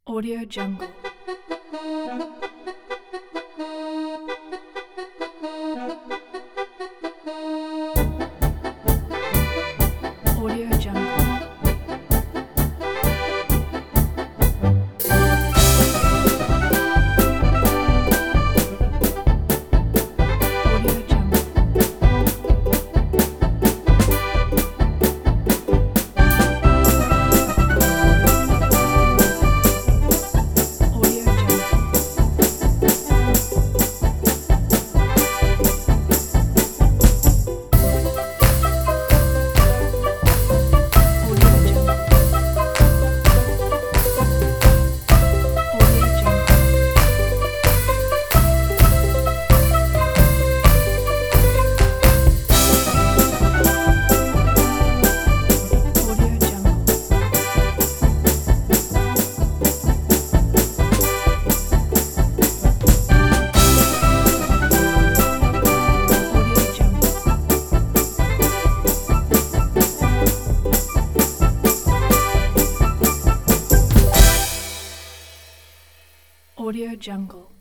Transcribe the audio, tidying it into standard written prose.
Audio Jungle. Audio Jungle. Audio Jungle. Audio Jungle. Audio Jungle. Audio Jungle. Audio Jungle. Audio Jungle. Audio Jungle.